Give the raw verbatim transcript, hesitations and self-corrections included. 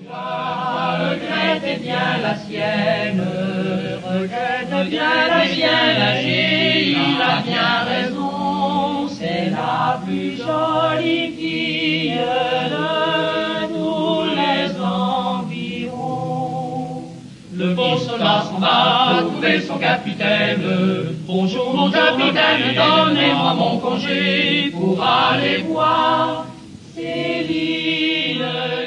Regrette bien la sienne, regrette bien la sienne, il a bien raison, c'est la plus jolie fille de tous les environs. Le beau soldat s'en va trouver son capitaine. Bonjour mon capitaine, donnez-moi mon congé pour aller voir Céline.